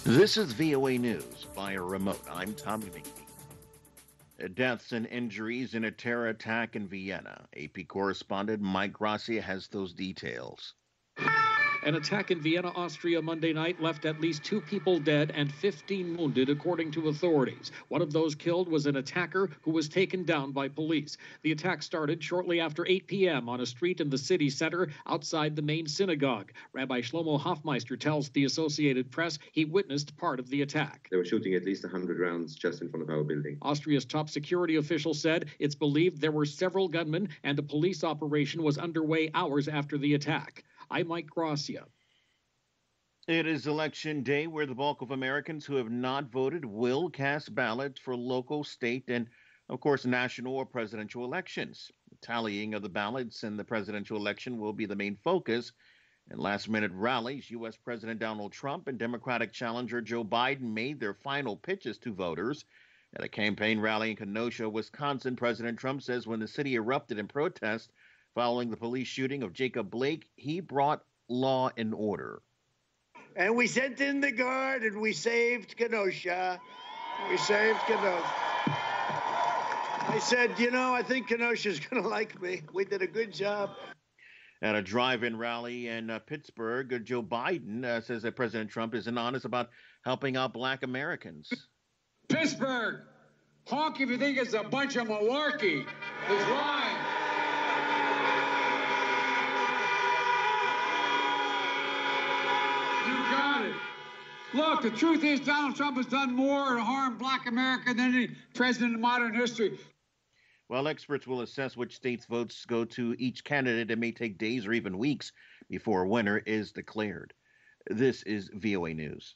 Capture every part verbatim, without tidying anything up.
This is V O A News via remote. I'm Tommy McNeil. Deaths and injuries in a terror attack in Vienna. A P correspondent Mike Gracia has those details. An attack in Vienna, Austria Monday night left at least two people dead and fifteen wounded, according to authorities. One of those killed was an attacker who was taken down by police. The attack started shortly after eight p.m. on a street in the city center outside the main synagogue. Rabbi Shlomo Hoffmeister tells the Associated Press he witnessed part of the attack. They were shooting at least one hundred rounds just in front of our building. Austria's top security official said it's believed there were several gunmen and a police operation was underway hours after the attack. I'm Mike Gracia. It is election day where the bulk of Americans who have not voted will cast ballots for local, state, and, of course, national or presidential elections. The tallying of the ballots in the presidential election will be the main focus. In last-minute rallies, U S President Donald Trump and Democratic challenger Joe Biden made their final pitches to voters. At a campaign rally in Kenosha, Wisconsin, President Trump says when the city erupted in protest following the police shooting of Jacob Blake, he brought law and order. And we sent in the guard and we saved Kenosha. We saved Kenosha. I said, you know, I think Kenosha's going to like me. We did a good job. At a drive-in rally in uh, Pittsburgh, uh, Joe Biden uh, says that President Trump isn't honest about helping out black Americans. Pittsburgh, honk if you think it's a bunch of malarkey. It's lying. You got it. Look, the truth is Donald Trump has done more to harm black America than any president in modern history. While experts will assess which states' votes go to each candidate, it may take days or even weeks before a winner is declared. This is V O A News.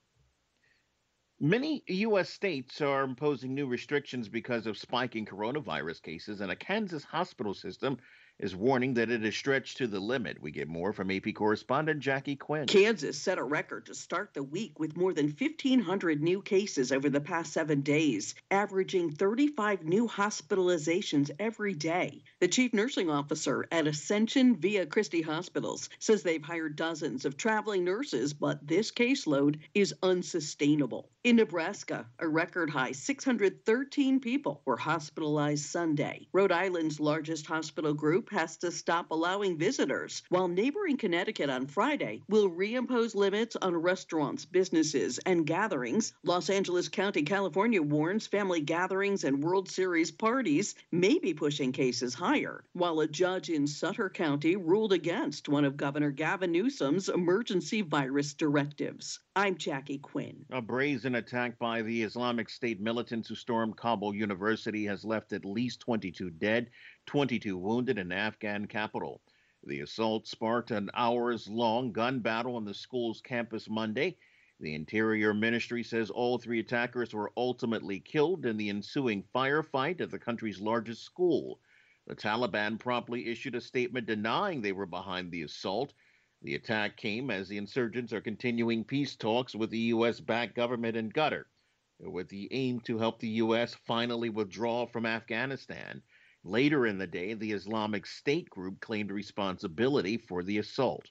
Many U S states are imposing new restrictions because of spiking coronavirus cases, and a Kansas hospital system is warning that it is stretched to the limit. We get more from A P correspondent Jackie Quinn. Kansas set a record to start the week with more than fifteen hundred new cases over the past seven days, averaging thirty-five new hospitalizations every day. The chief nursing officer at Ascension Via Christi Hospitals says they've hired dozens of traveling nurses, but this caseload is unsustainable. In Nebraska, a record high six hundred thirteen people were hospitalized Sunday. Rhode Island's largest hospital group has to stop allowing visitors, while neighboring Connecticut on Friday will reimpose limits on restaurants, businesses, and gatherings. Los Angeles County, California warns family gatherings and World Series parties may be pushing cases higher, while a judge in Sutter County ruled against one of Governor Gavin Newsom's emergency virus directives. I'm Jackie Quinn. A brazen attack by the Islamic State militants who stormed Kabul University has left at least twenty-two dead, twenty-two wounded in the Afghan capital. The assault sparked an hours-long gun battle on the school's campus Monday. The Interior Ministry says all three attackers were ultimately killed in the ensuing firefight at the country's largest school. The Taliban promptly issued a statement denying they were behind the assault. The attack came as the insurgents are continuing peace talks with the U S-backed government in Qatar, with the aim to help the U S finally withdraw from Afghanistan. Later in the day, the Islamic State group claimed responsibility for the assault.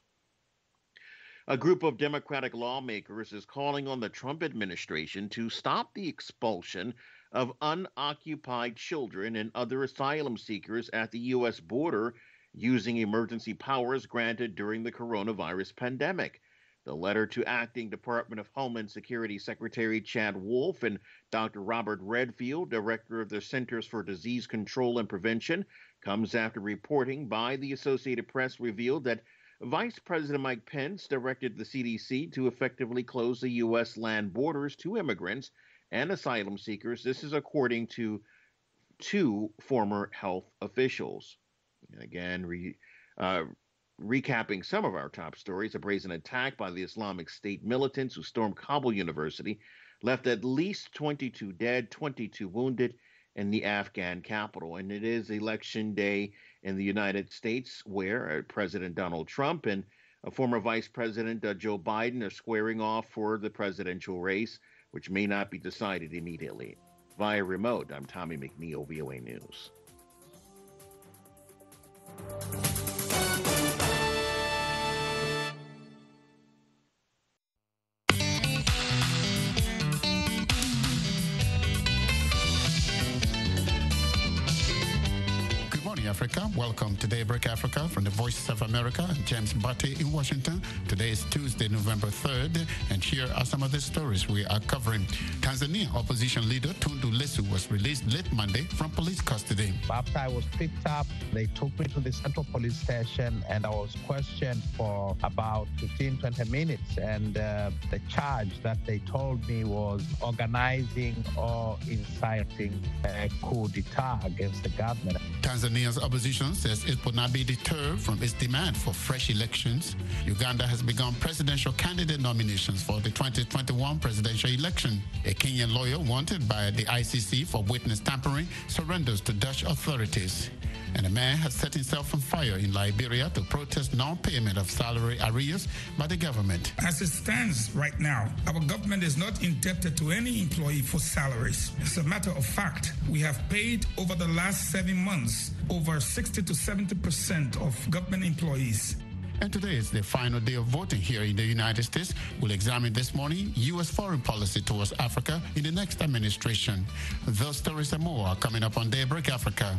A group of Democratic lawmakers is calling on the Trump administration to stop the expulsion of unoccupied children and other asylum seekers at the U S border using emergency powers granted during the coronavirus pandemic. The letter to Acting Department of Homeland Security Secretary Chad Wolf and Doctor Robert Redfield, Director of the Centers for Disease Control and Prevention, comes after reporting by the Associated Press revealed that Vice President Mike Pence directed the C D C to effectively close the U S land borders to immigrants and asylum seekers. This is according to two former health officials. Again, re, uh, recapping some of our top stories, a brazen attack by the Islamic State militants who stormed Kabul University left at least twenty-two dead, twenty-two wounded in the Afghan capital. And it is election day in the United States where uh, President Donald Trump and uh, former Vice President uh, Joe Biden are squaring off for the presidential race, which may not be decided immediately. Via remote, I'm Tommy McNeil, V O A News. Africa. Welcome to Daybreak Africa from the Voices of America. I'm James Batty in Washington. Today is Tuesday, November third, and here are some of the stories we are covering. Tanzania opposition leader Tundu Lissu was released late Monday from police custody. After I was picked up, they took me to the Central Police Station and I was questioned for about fifteen, twenty minutes. And uh, the charge that they told me was organizing or inciting a coup d'etat against the government. Tanzania's opposition says it will not be deterred from its demand for fresh elections. Uganda has begun presidential candidate nominations for the twenty twenty-one presidential election. A Kenyan lawyer wanted by the I C C for witness tampering surrenders to Dutch authorities. And a man has set himself on fire in Liberia to protest non-payment of salary arrears by the government. As it stands right now, our government is not indebted to any employee for salaries. As a matter of fact, we have paid over the last seven months over sixty to seventy percent of government employees. And today is the final day of voting here in the United States. We'll examine this morning U S foreign policy towards Africa in the next administration. Those stories and more are coming up on Daybreak Africa.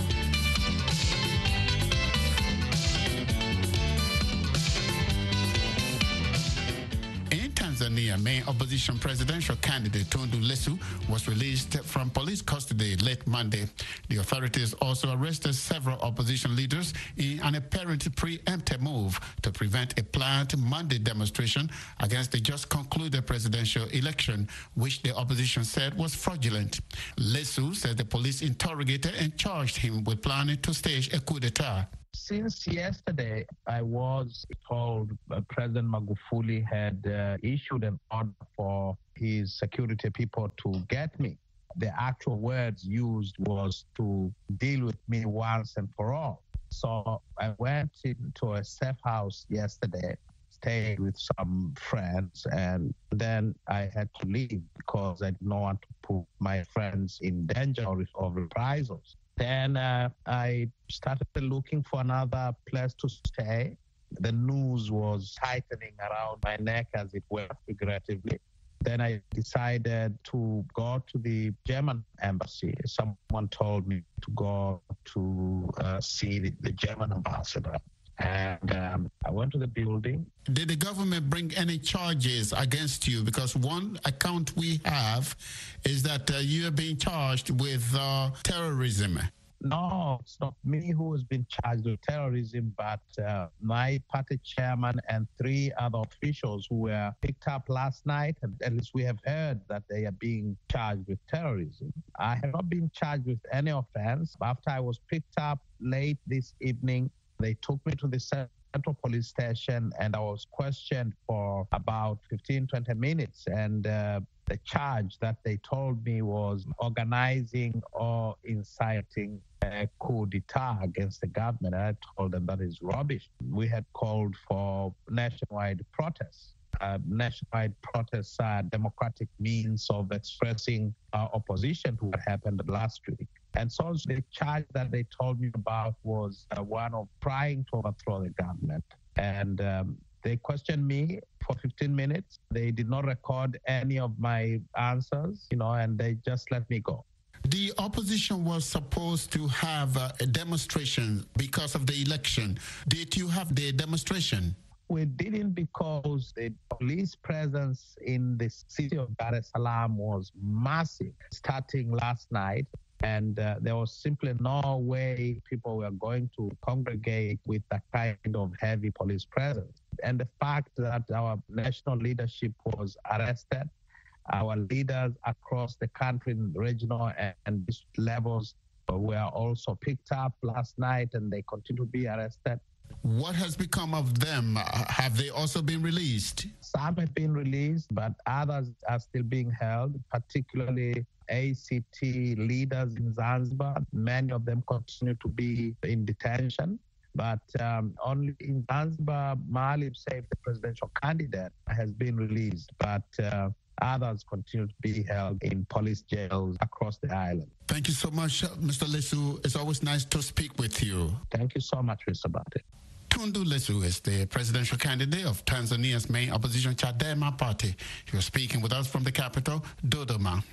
Tanzania main opposition presidential candidate Tundu Lissu was released from police custody late Monday. The authorities also arrested several opposition leaders in an apparent preemptive move to prevent a planned Monday demonstration against the just concluded presidential election, which the opposition said was fraudulent. Lissu said the police interrogated and charged him with planning to stage a coup d'etat. Since yesterday, I was told uh, President Magufuli had uh, issued an order for his security people to get me. The actual words used was to deal with me once and for all. So I went into a safe house yesterday, stayed with some friends, and then I had to leave because I did not want to put my friends in danger of reprisals. Then uh, I started looking for another place to stay. The noose was tightening around my neck, as it were, figuratively. Then I decided to go to the German embassy. Someone told me to go to uh, see the, the German ambassador. And um, I went to the building. Did the government bring any charges against you? Because one account we have is that uh, you are being charged with uh, terrorism. No, it's not me who has been charged with terrorism, but uh, my party chairman and three other officials who were picked up last night. At least we have heard that they are being charged with terrorism. I have not been charged with any offense. After I was picked up late this evening, they took me to the Central Police Station and I was questioned for about fifteen, twenty minutes. And uh, the charge that they told me was organizing or inciting a coup d'etat against the government. And I told them that is rubbish. We had called for nationwide protests. Uh, nationwide protests are democratic means of expressing our opposition to what happened last week. And so the charge that they told me about was uh, one of trying to overthrow the government. And um, they questioned me for fifteen minutes. They did not record any of my answers, you know, and they just let me go. The opposition was supposed to have uh, a demonstration because of the election. Did you have the demonstration? We didn't, because the police presence in the city of Dar es Salaam was massive starting last night. And uh, there was simply no way people were going to congregate with that kind of heavy police presence. And the fact that our national leadership was arrested, our leaders across the country, regional and, and district levels, were also picked up last night, and they continue to be arrested. What has become of them? Have they also been released? Some have been released, but others are still being held, particularly A C T leaders in Zanzibar. Many of them continue to be in detention. But um, only in Zanzibar, Maalim Seif, the presidential candidate, has been released. But uh, others continue to be held in police jails across the island. Thank you so much, Mister Lissu. It's always nice to speak with you. Thank you so much, Mister Bate. Tundu Lissu is the presidential candidate of Tanzania's main opposition Chadema party. He was speaking with us from the capital, Dodoma.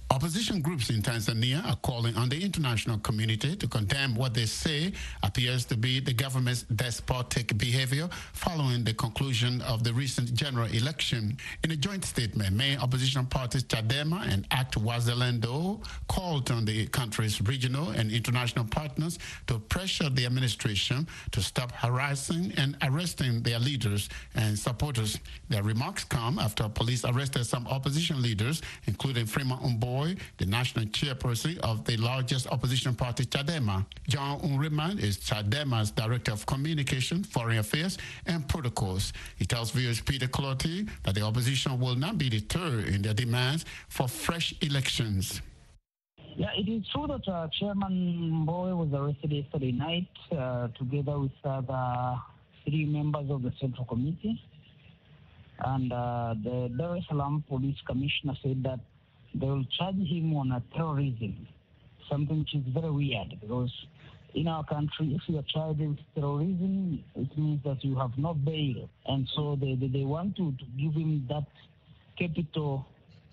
Opposition groups in Tanzania are calling on the international community to condemn what they say appears to be the government's despotic behavior following the conclusion of the recent general election. In a joint statement, main opposition parties Chadema and ACT Wazalendo called on the country's regional and international partners to pressure the administration to stop harassing and arresting their leaders and supporters. Their remarks come after police arrested some opposition leaders, including Freeman Umboy, the national chairperson of the largest opposition party, Chadema. John Unriman is Chadema's Director of Communication, Foreign Affairs, and Protocols. He tells viewers Peter Clotty that the opposition will not be deterred in their demands for fresh elections. Yeah, it is true that uh, Chairman Mbowe was arrested yesterday night uh, together with other three members of the Central Committee. And uh, the Dar es Salaam Police Commissioner said that they will charge him on a terrorism, something which is very weird because in our country, if you are charged with terrorism, it means that you have no bail. And so they, they, they want to, to give him that capital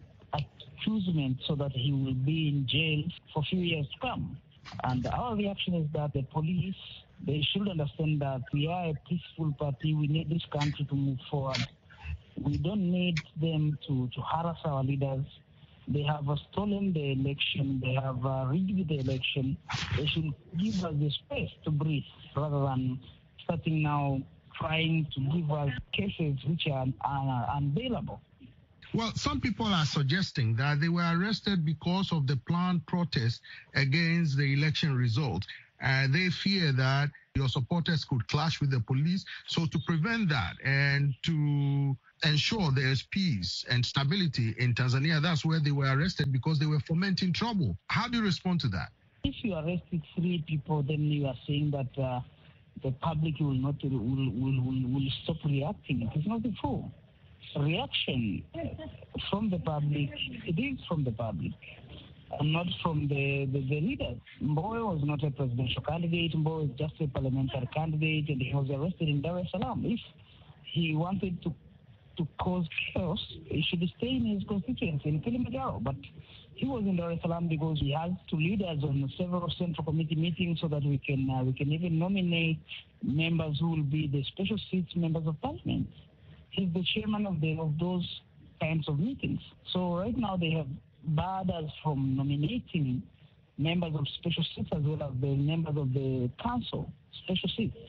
accusation so that he will be in jail for a few years to come. And our reaction is that the police, they should understand that we are a peaceful party. We need this country to move forward. We don't need them to, to harass our leaders. They have uh, stolen the election. They have uh, rigged the election. They should give us the space to breathe rather than starting now trying to give us cases which are uh, unbailable. Well, some people are suggesting that they were arrested because of the planned protest against the election result. Uh, they fear that your supporters could clash with the police. So to prevent that and to ensure there's peace and stability in Tanzania, that's where they were arrested, because they were fomenting trouble. How do you respond to that? If you arrested three people, then you are saying that uh, the public will not will, will, will, will stop reacting. It is not true. Reaction from the public, it is from the public, and not from the, the, the leaders. Mbowe was not a presidential candidate. Mbowe is just a parliamentary candidate, and he was arrested in Dar es Salaam. If he wanted to to cause chaos, he should stay in his constituency in Kilimanjaro. But he was in Dar es Salaam because he has to lead us on several Central Committee meetings so that we can uh, we can even nominate members who will be the special seats members of parliament. He's the chairman of the of those kinds of meetings. So right now they have barred us from nominating members of special seats as well as the members of the council special seats.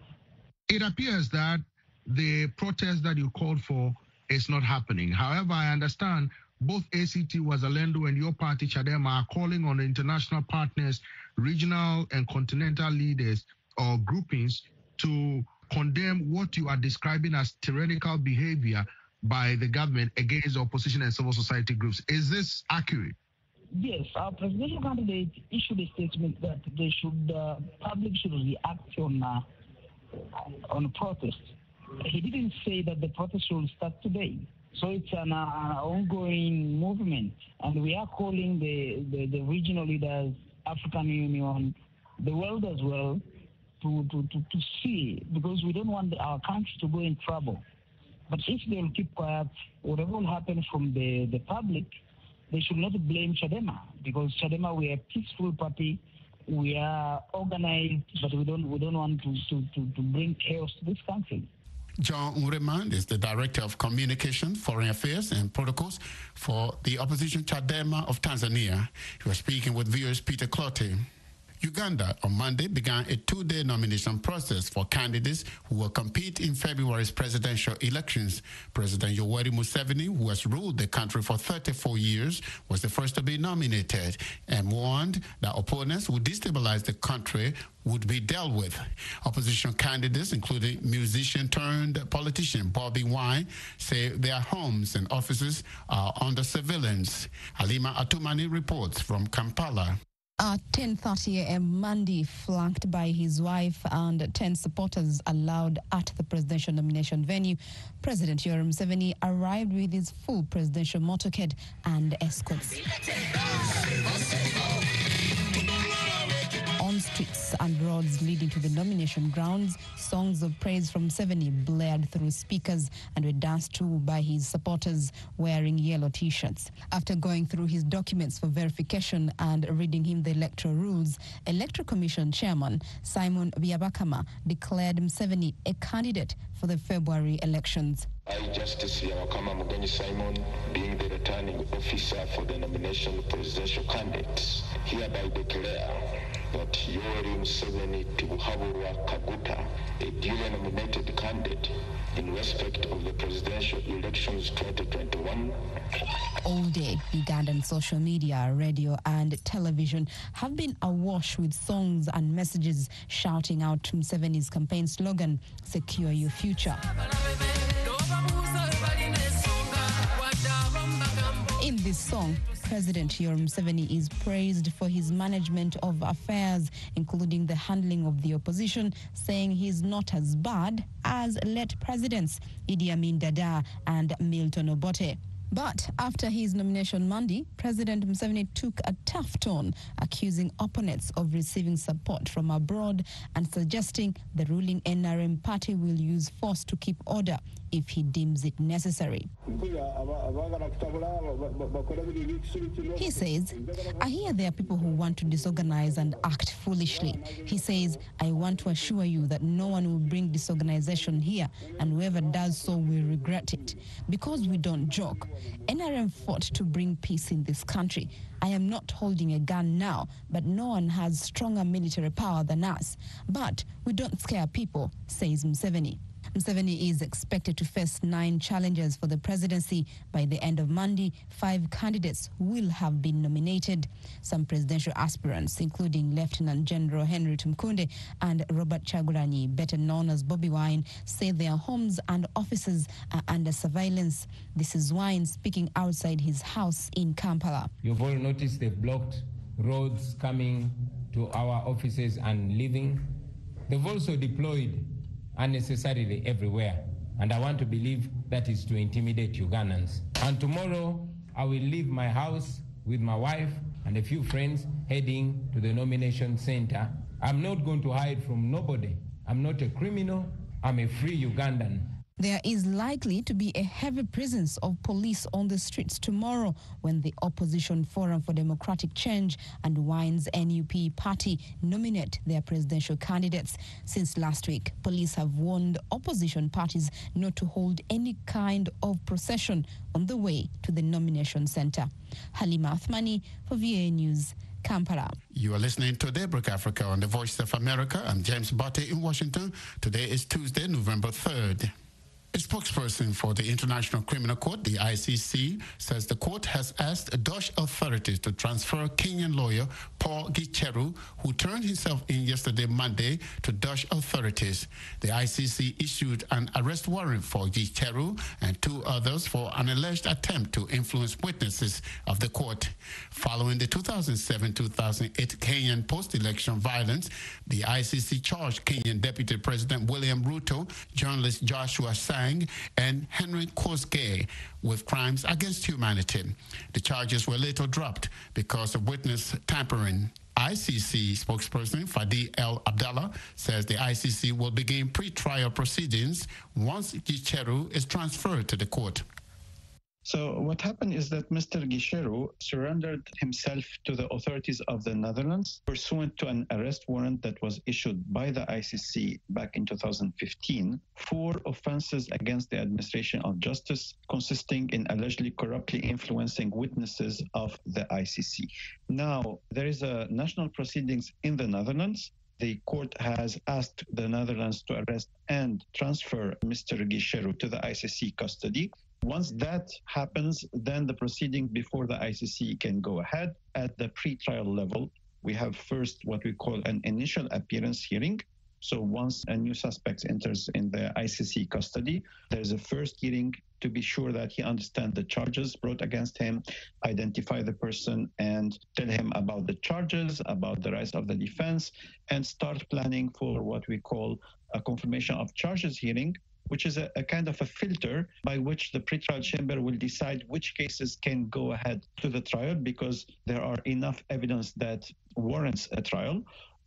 It appears that the protest that you called for is not happening. However, I understand both A C T Wazalendo and your party Chadema are calling on the international partners, regional and continental leaders or groupings to condemn what you are describing as tyrannical behavior by the government against opposition and civil society groups. Is this accurate? Yes, our presidential candidate issued a statement that they should, uh, public should react on uh, on protest. He didn't say that the protest will start today. So it's an uh, ongoing movement, and we are calling the, the, the regional leaders, African Union, the world as well, to, to, to, to see, because we don't want our country to go in trouble. But if they will keep quiet, whatever will happen from the, the public, they should not blame Chadema, because Chadema, we are a peaceful party. We are organized, but we don't we don't want to, to, to, to bring chaos to this country. John Unriman is the Director of Communication, Foreign Affairs, and Protocols for the opposition Chadema of Tanzania. He was speaking with viewers Peter Clotty. Uganda on Monday began a two-day nomination process for candidates who will compete in February's presidential elections. President Yoweri Museveni, who has ruled the country for thirty-four years, was the first to be nominated and warned that opponents who destabilize the country would be dealt with. Opposition candidates, including musician-turned-politician Bobby Wine, say their homes and offices are under surveillance. Halima Atumani reports from Kampala. At ten thirty a m Monday, flanked by his wife and ten supporters allowed at the presidential nomination venue, President Yoweri Museveni arrived with his full presidential motorcade and escorts. On streets and roads leading to the nomination grounds, songs of praise from Museveni blared through speakers and were danced to by his supporters wearing yellow T-shirts. After going through his documents for verification and reading him the electoral rules, Electoral Commission Chairman Simon Byabakama declared Museveni a candidate for the February elections. I, Justice Byabakama Mugenyi Simon, being the returning officer for the nomination of presidential candidates, hereby declare that Yoweri Museveni Tibuhaburwa Kaguta, a duly nominated candidate in respect of the presidential elections twenty twenty-one. All day, Ugandan social media, radio and television have been awash with songs and messages shouting out Museveni's campaign slogan, "Secure Your Future." In this song, President Yoweri Museveni is praised for his management of affairs, including the handling of the opposition, saying he's not as bad as late presidents Idi Amin Dada and Milton Obote. But after his nomination Monday, President Museveni took a tough tone, accusing opponents of receiving support from abroad and suggesting the ruling N R M party will use force to keep order if he deems it necessary. He says, I hear there are people who want to disorganize and act foolishly. He says, I want to assure you that no one will bring disorganization here, and whoever does so will regret it. Because we don't joke. N R M fought to bring peace in this country. I am not holding a gun now, but no one has stronger military power than us. But we don't scare people, says Museveni. Museveni is expected to face nine challengers for the presidency. By the end of Monday, five candidates will have been nominated. Some presidential aspirants, including Lieutenant General Henry Tumukunde and Robert Kyagulanyi, better known as Bobi Wine, say their homes and offices are under surveillance. This is Wine speaking outside his house in Kampala. You've all noticed they've blocked roads coming to our offices and leaving. They've also deployed unnecessarily everywhere, and I want to believe that is to intimidate Ugandans. And tomorrow I will leave my house with my wife and a few friends heading to the nomination center. I'm not going to hide from nobody. I'm not a criminal. I'm a free Ugandan. There is likely to be a heavy presence of police on the streets tomorrow when the Opposition Forum for Democratic Change and Wine's N U P party nominate their presidential candidates. Since last week, police have warned opposition parties not to hold any kind of procession on the way to the nomination center. Halima Athmani for V A News, Kampala. You are listening to Daybreak Africa on the Voice of America. I'm James Botte in Washington. Today is Tuesday, November third. A spokesperson for the International Criminal Court, the I C C, says the court has asked Dutch authorities to transfer Kenyan lawyer Paul Gicheru, who turned himself in yesterday Monday, to Dutch authorities. The I C C issued an arrest warrant for Gicheru and two others for an alleged attempt to influence witnesses of the court. Following the two thousand seven to two thousand eight Kenyan post-election violence, the I C C charged Kenyan Deputy President William Ruto, journalist Joshua Sang, and Henry Koskei with crimes against humanity. The charges were later dropped because of witness tampering. I C C spokesperson Fadi El Abdallah says the I C C will begin pre-trial proceedings once Gicheru is transferred to the court. So what happened is that Mister Gicheru surrendered himself to the authorities of the Netherlands pursuant to an arrest warrant that was issued by the I C C back in two thousand fifteen for offenses against the administration of justice, consisting in allegedly corruptly influencing witnesses of the I C C. Now, there is a national proceedings in the Netherlands. The court has asked the Netherlands to arrest and transfer Mister Gicheru to the I C C custody. Once that happens, then the proceeding before the I C C can go ahead. At the pre-trial level, we have first what we call an initial appearance hearing. So once a new suspect enters in the I C C custody, there's a first hearing to be sure that he understands the charges brought against him, identify the person and tell him about the charges, about the rights of the defense, and start planning for what we call a confirmation of charges hearing, which is a, a kind of a filter by which the pretrial chamber will decide which cases can go ahead to the trial because there are enough evidence that warrants a trial,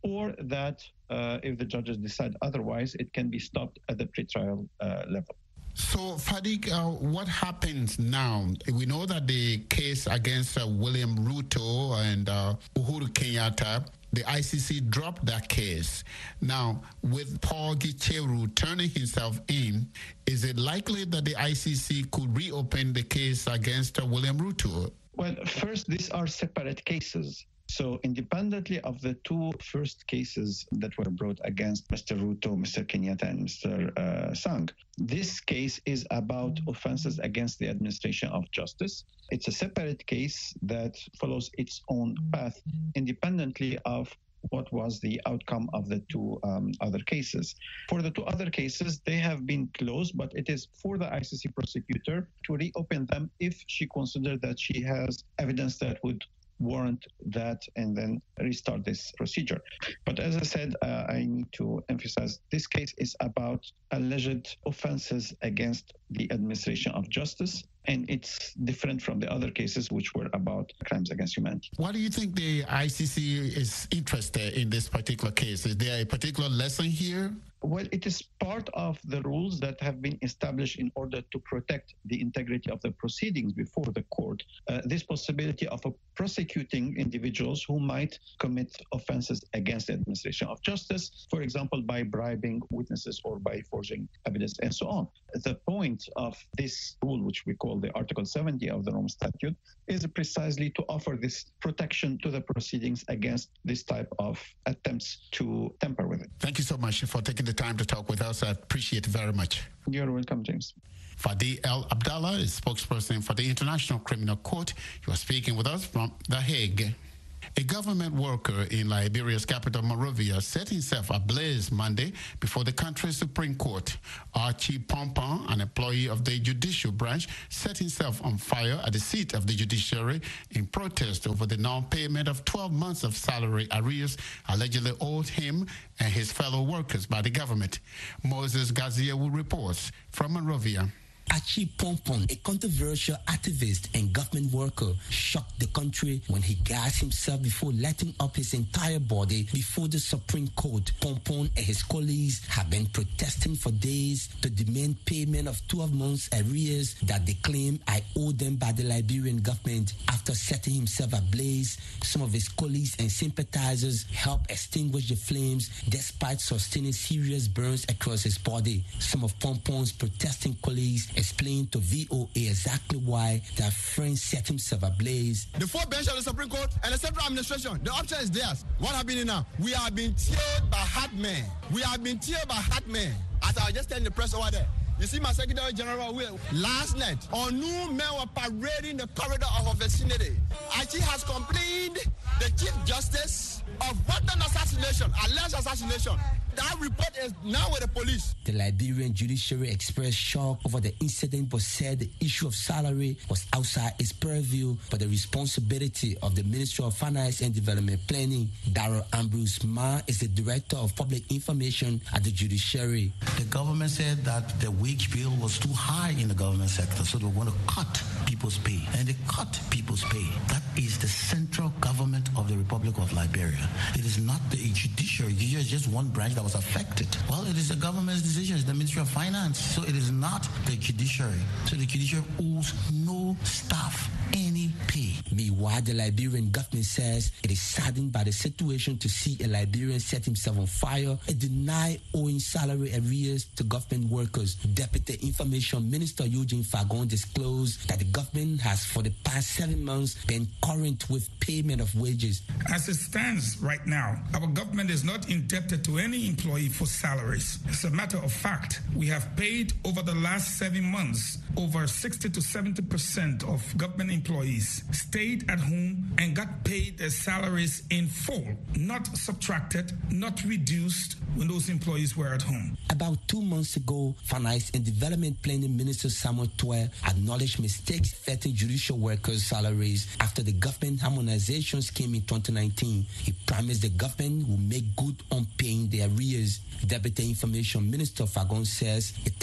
or that uh, if the judges decide otherwise, it can be stopped at the pretrial uh, level. So, Fadik, uh, what happens now? We know that the case against uh, William Ruto and uh, Uhuru Kenyatta, the I C C dropped that case. Now, with Paul Gicheru turning himself in, is it likely that the I C C could reopen the case against uh, William Ruto? Well, first, these are separate cases. So independently of the two first cases that were brought against Mister Ruto, Mister Kenyatta, and Mister Uh, Sang, this case is about offenses against the administration of justice. It's a separate case that follows its own path independently of what was the outcome of the two um, other cases. For the two other cases, they have been closed, but it is for the I C C prosecutor to reopen them if she considers that she has evidence that would warrant that and then restart this procedure. But as I said, uh, I need to emphasize this case is about alleged offenses against the administration of justice, and it's different from the other cases which were about crimes against humanity. Why do you think the I C C is interested in this particular case? Is there a particular lesson here? Well, it is part of the rules that have been established in order to protect the integrity of the proceedings before the court. Uh, this possibility of uh, prosecuting individuals who might commit offenses against the administration of justice, for example, by bribing witnesses or by forging evidence and so on. The point of this rule, which we call the Article seventy of the Rome Statute, is precisely to offer this protection to the proceedings against this type of attempts to tamper with it. Thank you so much for taking the time to talk with us. I appreciate it very much. You're welcome, James. Fadi El Abdallah is spokesperson for the International Criminal Court. He was speaking with us from The Hague. A government worker in Liberia's capital, Monrovia, set himself ablaze Monday before the country's Supreme Court. Archie Pompon, an employee of the judicial branch, set himself on fire at the seat of the judiciary in protest over the non-payment of twelve months of salary arrears allegedly owed him and his fellow workers by the government. Moses Gazia reports from Monrovia. Archie Pompon, a controversial activist and government worker, shocked the country when he gassed himself before lighting up his entire body before the Supreme Court. Pompon and his colleagues have been protesting for days to demand payment of twelve months arrears that they claim I owe them by the Liberian government. After setting himself ablaze, some of his colleagues and sympathizers helped extinguish the flames despite sustaining serious burns across his body. Some of Pompon's protesting colleagues explained to V O A exactly why their friend set himself ablaze. The four bench of the Supreme Court and the Central Administration, the option is theirs. What happening now? We are being tilled by hard men. We are being tilled by hard men. As I was just telling the press over there, you see my Secretary General Will, last night, new men were parading the corridor of our vicinity. Archie has complained the Chief Justice of wanton assassination, alleged assassination. That report is now with the police. The Liberian judiciary expressed shock over the incident but said the issue of salary was outside its purview but the responsibility of the Ministry of Finance and Development Planning. Darrell Ambrose Ma is the Director of Public Information at the judiciary. The government said that the wage bill was too high in the government sector, so they want to cut people's pay. And they cut people's pay. That is the central government of the Republic of Liberia. It is not the judiciary. The judiciary is just one branch that was affected. Well, it is the government's decision. It's the Ministry of Finance. So it is not the judiciary. So the judiciary owes no staff any pay. Meanwhile, the Liberian government says it is saddened by the situation to see a Liberian set himself on fire and deny owing salary arrears to government workers. Deputy Information Minister Eugene Fagon disclosed that the government has for the past seven months been current with payment of wages. As it stands right now, our government is not indebted to any employee for salaries. As a matter of fact, we have paid over the last seven months over sixty to seventy percent of government employees stayed at home and got paid their salaries in full, not subtracted, not reduced when those employees were at home. About two months ago, Finance and Development Planning Minister Samuel Tuer acknowledged mistakes affecting judicial workers' salaries after the government harmonizations came in twenty nineteen. He promised the government will make good on paying their arrears. Deputy Information Minister Fagon says it takes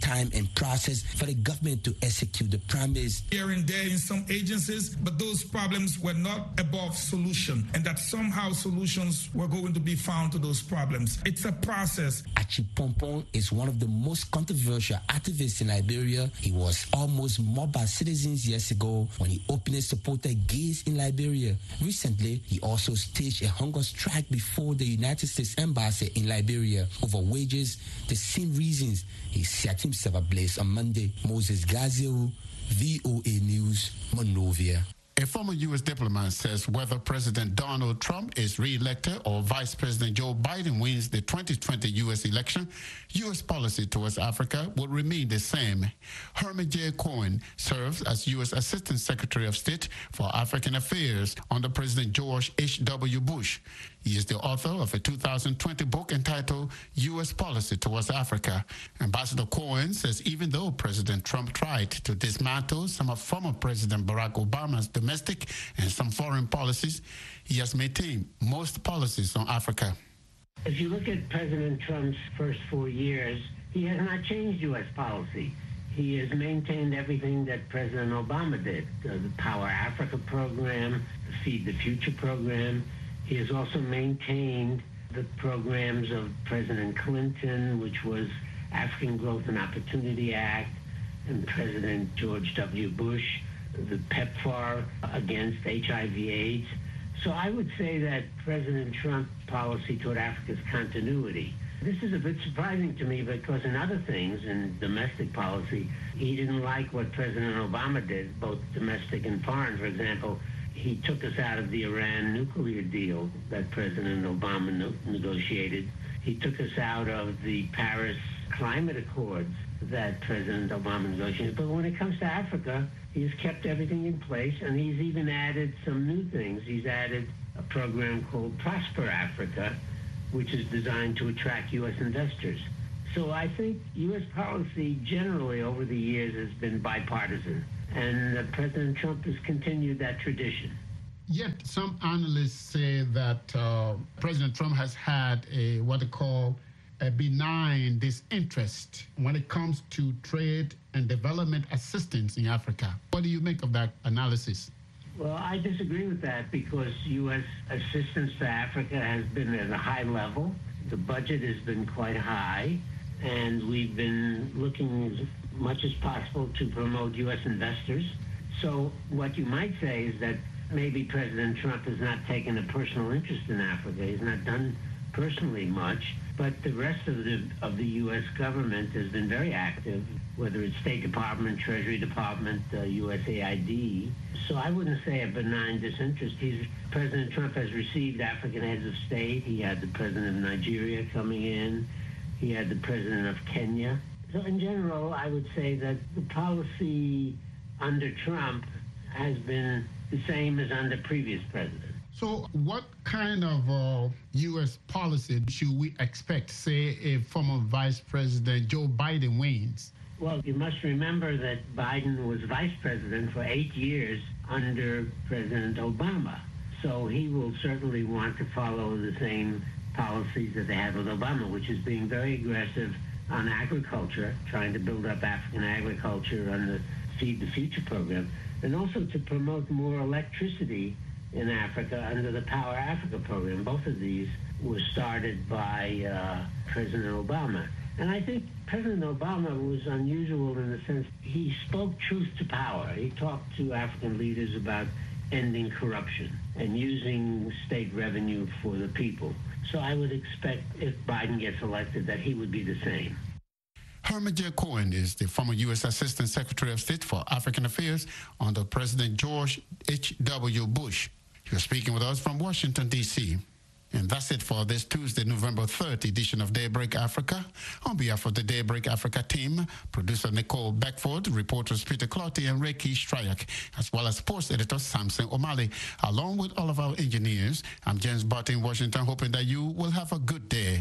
time and process for the government to execute the promise. Here and there in some agencies, but those problems were not above solution, and that somehow solutions were going to be found to those problems. It's a process. Achi Pompon is one of the most controversial activists in Liberia. He was almost mobbed by citizens years ago when he openly supported gays in Liberia. Recently, he also staged a hunger strike before the United States Embassy in Liberia over wages, the same reasons he set himself ablaze on Monday. Moses Gazio, V O A News, Monrovia. A former U S diplomat says whether President Donald Trump is re-elected or Vice President Joe Biden wins the twenty twenty U S election, U S policy towards Africa will remain the same. Herman J. Cohen serves as U S Assistant Secretary of State for African Affairs under President George H W Bush. He is the author of a two thousand twenty book entitled U S Policy Towards Africa. Ambassador Cohen says even though President Trump tried to dismantle some of former President Barack Obama's domestic and some foreign policies, he has maintained most policies on Africa. If you look at President Trump's first four years, he has not changed U S policy. He has maintained everything that President Obama did, uh, the Power Africa program, the Feed the Future program. He has also maintained the programs of President Clinton, which was African Growth and Opportunity Act, and President George W. Bush, the PEPFAR against H I V AIDS. So I would say that President Trump's policy toward Africa's continuity. This is a bit surprising to me because in other things, in domestic policy, he didn't like what President Obama did, both domestic and foreign. For example, he took us out of the Iran nuclear deal that President Obama no- negotiated. He took us out of the Paris climate accords that President Obama negotiated. But when it comes to Africa, he's kept everything in place, and he's even added some new things. He's added a program called Prosper Africa, which is designed to attract U S investors. So I think U S policy generally over the years has been bipartisan. And uh, President Trump has continued that tradition. Yet some analysts say that uh, President Trump has had a what they call a benign disinterest when it comes to trade and development assistance in Africa. What do you make of that analysis? Well, I disagree with that because U S assistance to Africa has been at a high level. The budget has been quite high, and we've been looking as much as possible to promote U S investors. So what you might say is that maybe President Trump has not taken a personal interest in Africa. He's not done personally much, but the rest of the of the U S government has been very active, whether it's State Department, Treasury Department, uh, U S A I D. So I wouldn't say a benign disinterest. He's, President Trump has received African heads of state. He had the president of Nigeria coming in. He had the president of Kenya. So in general, I would say that the policy under Trump has been the same as under previous presidents. So what kind of uh, U S policy should we expect, say, if former Vice President Joe Biden wins? Well, you must remember that Biden was vice president for eight years under President Obama. So he will certainly want to follow the same policies that they had with Obama, which is being very aggressive on agriculture, trying to build up African agriculture on the Feed the Future program, and also to promote more electricity in Africa under the Power Africa program. Both of these were started by uh, President Obama. And I think President Obama was unusual in the sense he spoke truth to power. He talked to African leaders about ending corruption and using state revenue for the people. So I would expect if Biden gets elected that he would be the same. Herman J. Cohen is the former U S Assistant Secretary of State for African Affairs under President George H W Bush. You're speaking with us from Washington, D C And that's it for this Tuesday, November third edition of Daybreak Africa. On behalf of the Daybreak Africa team, producer Nicole Beckford, reporters Peter Clotty and Reiki Stryak, as well as sports editor Samson O'Malley, along with all of our engineers, I'm James Butt in Washington, hoping that you will have a good day.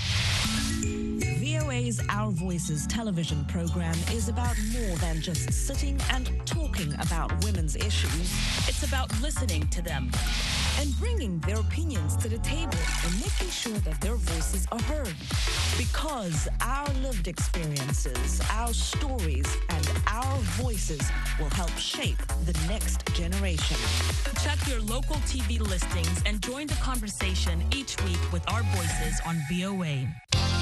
V O A's Our Voices television program is about more than just sitting and talking about women's issues. It's about listening to them, and bringing their opinions to the table and making sure that their voices are heard. Because our lived experiences, our stories, and our voices will help shape the next generation. Check your local T V listings and join the conversation each week with our voices on V O A.